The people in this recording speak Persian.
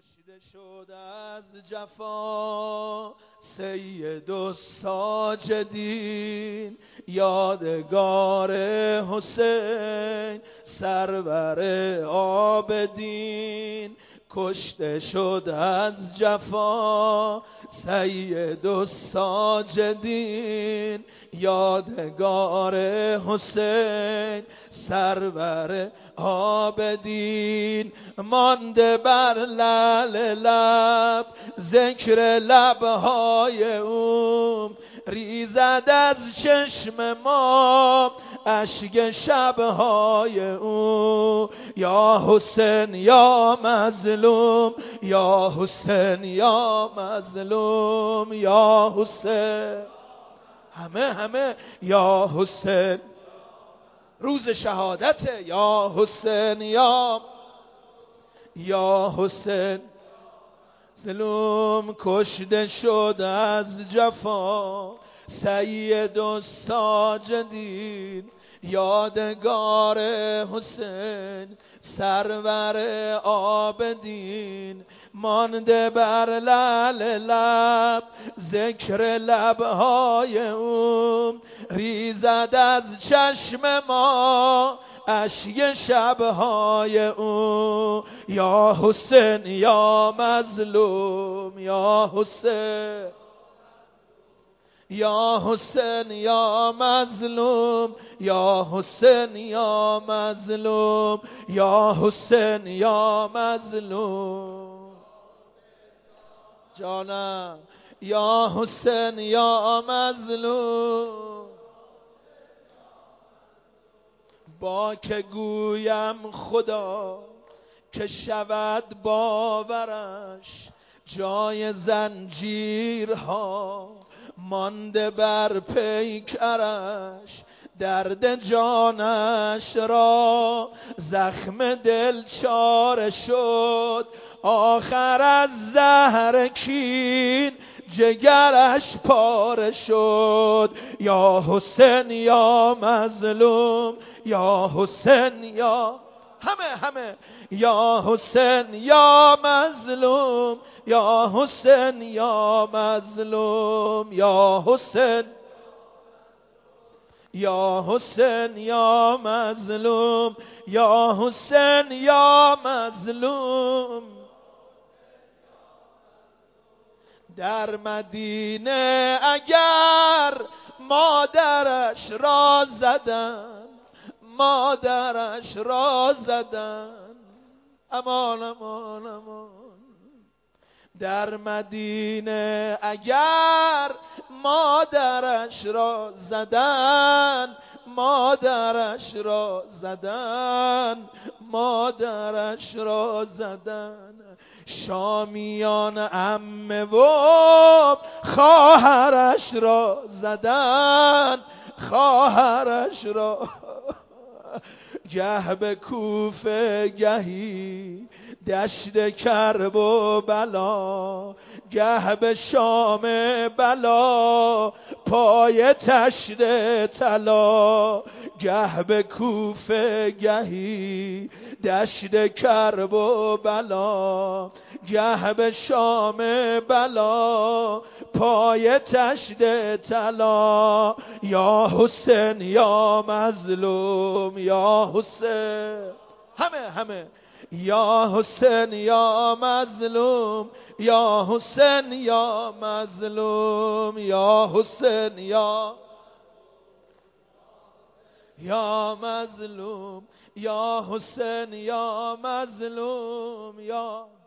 کشته شد از جفا سید الساجدین، یادگار حسین سرور عابدین. کشته شد از جفا سید الساجدین، یادگار حسین سرور عابدین. مانده بر لعل لب ذکر لبهای او، ریزد از چشم ما اشک شبهای او. یا حسین یا مظلوم، یا حسین یا مظلوم، یا حسین. همه یا حسین روز شهادته. یا حسین یا حسین ظلم کشته شد از جفا سید الساجدین، یادگار حسین سرور عابدین. مانده بر لعل لب ذکر لبهای او، ریزد از چشم ما اشک شبهای او. یا حسین یا مظلوم، یا حسین یا حسین یا مظلوم، یا حسین یا مظلوم، یا حسین یا مظلوم. جانم یا حسین یا مظلوم. با که گویم خدا که شود باورش، جای زنجیرها مانده بر پیکرش. درد جانش را زخم دل چاره شد، آخر از زهر کین جگرش پاره شد. یا حسین یا مظلوم، یا حسین یا همه یا حسین یا مظلوم، یا حسین یا مظلوم، یا حسین یا حسین یا مظلوم، یا حسین یا مظلوم. در مدینه اگر مادرش را زدن، مادرش را زدن، امان امان امان. در مدینه اگر مادرش را زدن، مادرش را زدن، مادرش را زدن. شامیان عمه و خواهرش را زدن، خواهرش را. گه به کوفه گهی دشت کرب و بلا، گه به شام بلا پای تشت طلا. گه به کوفه گهی دشت کرب و بلا، گه به شام بلا پای تشت طلا. یا حسین یا مظلوم، یا حسین همه یا حسین یا مظلوم، یا حسین یا مظلوم، یا حسین یا مظلوم، یا حسین یا مظلوم، یا